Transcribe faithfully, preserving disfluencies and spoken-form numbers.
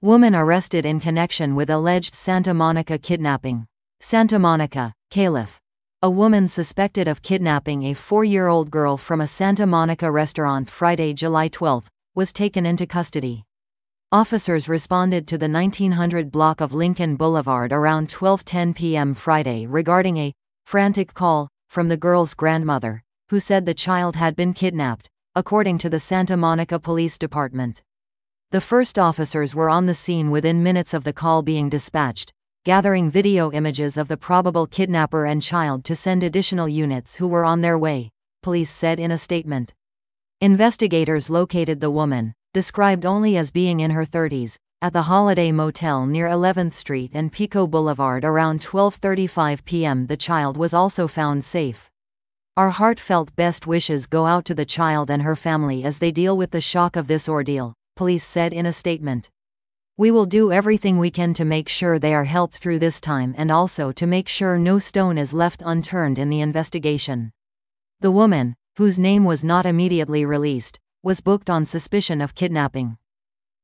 Woman arrested in connection with alleged Santa Monica kidnapping. Santa Monica, Calif. A woman suspected of kidnapping a four-year-old girl from a Santa Monica restaurant Friday, July twelfth, was taken into custody. Officers responded to the nineteen hundred block of Lincoln Boulevard around twelve ten p m Friday regarding a frantic call from the girl's grandmother, who said the child had been kidnapped, according to the Santa Monica Police Department. The first officers were on the scene within minutes of the call being dispatched, gathering video images of the probable kidnapper and child to send additional units who were on their way, police said in a statement. Investigators located the woman, described only as being in her thirties, at the Holiday Motel near eleventh street and Pico Boulevard around twelve thirty-five p m The child was also found safe. Our heartfelt best wishes go out to the child and her family as they deal with the shock of this ordeal, police said in a statement. We will do everything we can to make sure they are helped through this time and also to make sure no stone is left unturned in the investigation. The woman, whose name was not immediately released, was booked on suspicion of kidnapping.